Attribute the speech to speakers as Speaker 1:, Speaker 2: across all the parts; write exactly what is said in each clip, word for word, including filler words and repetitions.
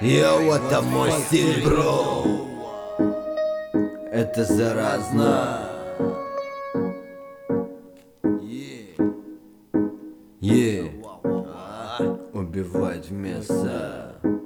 Speaker 1: Йоу, это мой стиль, бро. Это заразно. Е, убивать вместо.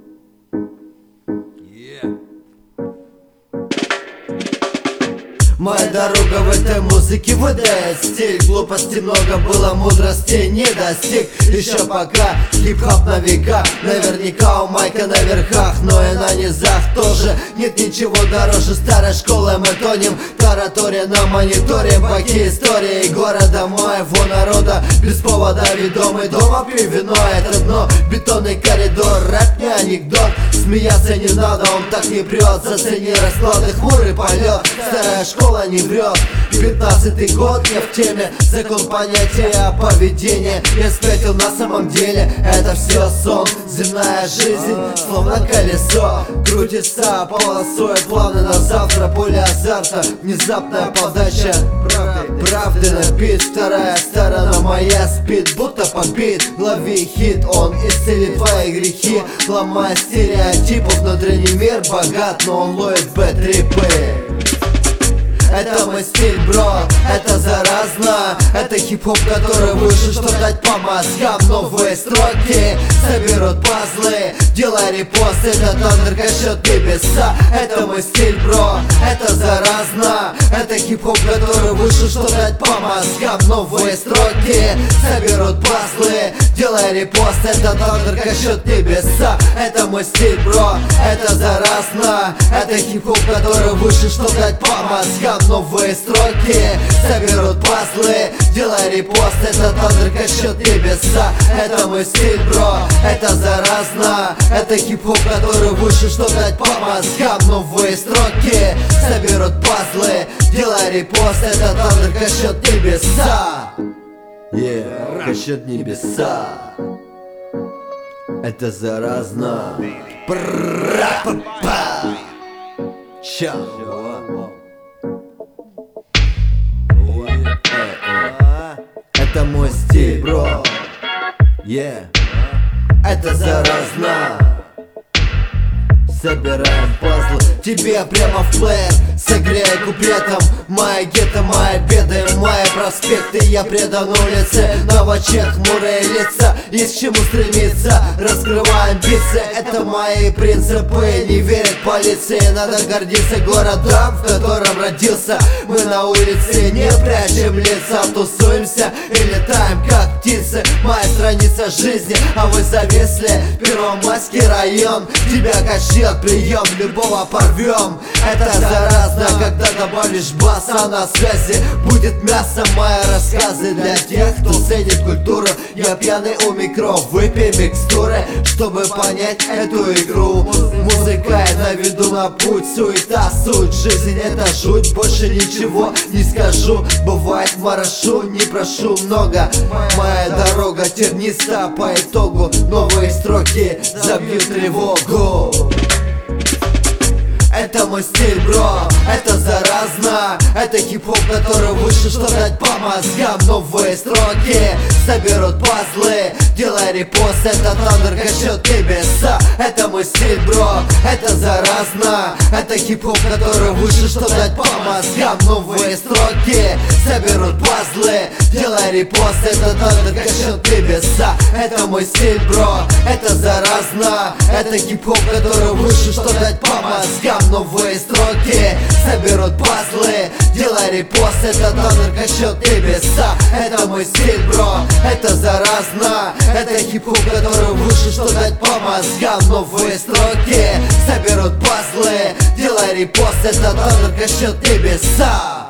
Speaker 1: Моя дорога в этой музыке выдает стиль. Глупости много было, мудрости не достиг. Еще пока хип-хоп на века. Наверняка у майка на верхах, но и на низах тоже. Нет ничего дороже старой школы. Мы тонем таратория на мониторе. Баки истории города моего народа. Без повода ведомый дома пью вино. Это дно, бетонный коридор. Рэп не анекдот, смеяться не надо, он так не прет. Зацени расклады, хмурый полет. Старая школа не врет. Пятнадцатый год, я в теме. Закон понятия поведения. Я спятил на самом деле. Это все сон. Земная жизнь, словно колесо, крутится полосой плавно на завтра. Поле азарта, внезапная подача правды, правды на бит. Вторая сторона моя спит, будто побит. Лови хит, он исцелит твои грехи. Ломая стереотипов, внутренний мир богат, но он ловит бэт-трипы. Это мой стиль, бро, это заразно. Это хип-хоп, который вышел, что дать по мозгам. Новые строки соберут пазлы. Делай репост, этот андеркашет небеса. Это мой стиль, бро, это заразно. Это хип-хоп, который вышел, что дать по мозгам. Новые строки соберут пазлы. Делай репост, этот андеркашет небеса. Это мой стиль, бро, это заразно. Это хип-хоп, который вышел, что дать по мозгам. Новые строки соберут пазлы. Делай репост, этот андеркашет небеса. Это мой стиль, бро, это заразно. Это хип-хоп, который вышел, что дать по мозгам. Новые строки соберут пазлы. Делай репост, этот андеркашет небеса. Yeah, кашет небеса. Это заразно. Чао. Это мой стиль, бро. Yeah. Это заразно. Собираем пазлы. Тебе прямо в плеер согрей куплетом. Моя гетто, мои беды, мои проспекты. Я предан улице, но в очах хмурые лица. Есть к чему стремиться, раскрываем битсы. Это мои принципы, не верят полиции. Надо гордиться городом, в котором родился. Мы на улице не прячем лица, тусуемся и летаем как птицы. Моя страница жизни, а вы зависли. Первомайский район, тебя качет прием, любого порвем. Это заразно, когда добавишь баса на связи. Будет мясо, мои рассказы для тех, кто ценит культуру. Я пьяный у микро, выпей микстуры, чтобы понять эту игру. Музыка я наведу на путь, суета, суть. Жизнь это жуть, больше ничего не скажу. Бывает морошу, не прошу много. Моя дорога терниста по итогу. Новые строки забьют тревогу. Это мой стиль, бро, это заразно. Это хип-хоп, который вышел, что дать по мозгам. Новые строки соберут пазлы. Делай репост, этот андеркашет небеса. Это мой стиль, бро, это заразно. Это хип-хоп, который вышел, что дать по мозгам. Новые строки соберут пазлы. Делай репост, этот андеркашет небеса. Это мой стиль, бро, это заразно. Это хип-хоп, который вышел, что дать по мозгам. Новые строки соберут пазлы. Делай репост, этот андеркашет небеса. Это мой стиль, бро, это заразно. Это хип-хоп, который вышел, что дать по мозгам. Новые строки соберут пазлы. Делай репост, этот андеркашет небеса.